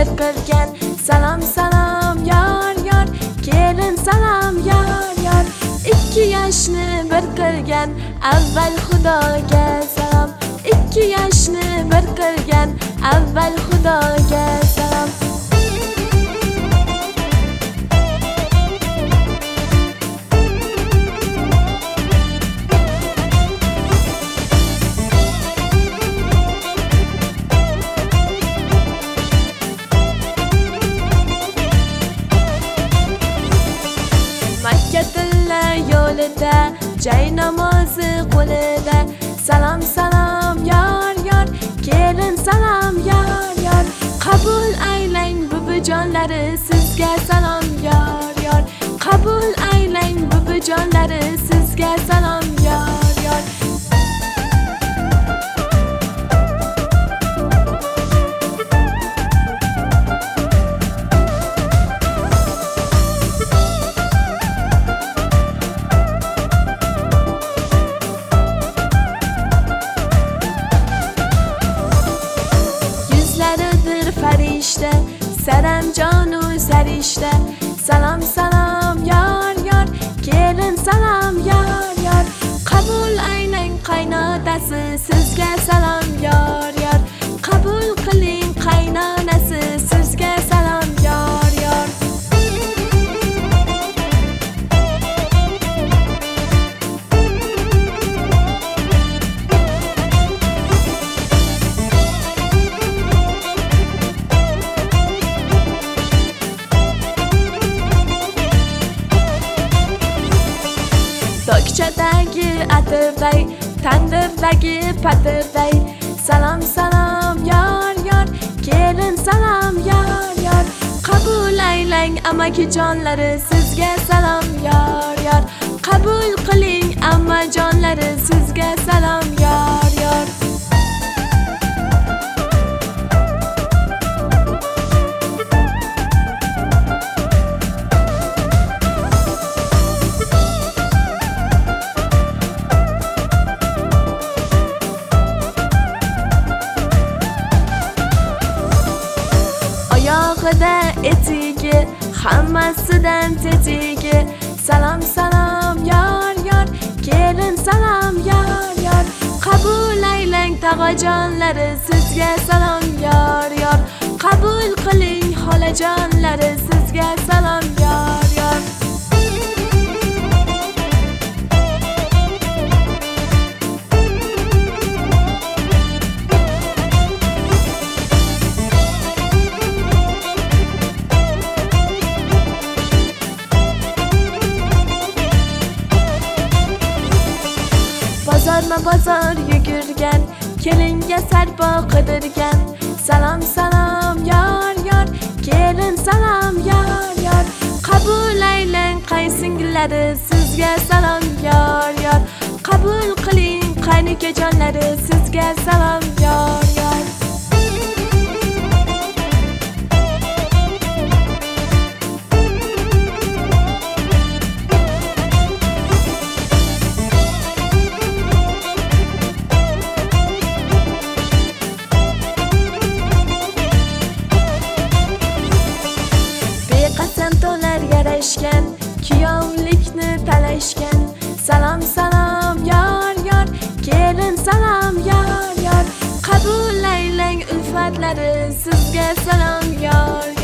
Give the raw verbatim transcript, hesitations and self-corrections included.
qilgan. Salom salom yor yor, kelin salom yor yor. Ikki yoshni bir qilgan, avval Xudoga salom. Ikki yoshni bir qilgan, avval Xudoga salom. Makka tilla yo'lida, jay namozi qo'lida. Salom salom yor yor, kelin salom yor yor. Qabul aylang buvijonlari, sizga salom yor yor. Qabul aylang buvijonlari, sizga salom yor yor. Farishta, saramjonu sarishta. Salom salom yor yor, kelin salom yor yor. Qabul aylang qaynotasi, sizga salom yor yor. Qabul qiling qaynonasi, sizga salom yor yor. Tokchadagi atirday, tandirdagi patirday. Salom salom yor yor, kelin salom yor yor. Qabul aylang amakijonlari, sizga salom yor yor. Qabul qiling ammajonlari, sizga salom yor yor. Oyog'ida etigi, hammasidan tetigi. Salom salom yor yor, kelin salom yor yor. Qabul aylang tog'ajonlari, sizga salom yor yor. Qabul qiling xolajonlari, sizga salom yor yor. Bozorma bozor yugurgan, kelinga sarpo qidirgan. Salom salom yor yor, kelin salom yor yor. Qabul aylang qaysingillari, sizga salom yor yor. Qabul qiling qaynikajonlari, sizga salom yor yor. Yarashgan, kuyovlikni talashgan. Salom salom yor yor, kelin salom yor yor. Qabul aylang ulfatlari, sizga salom yor yor.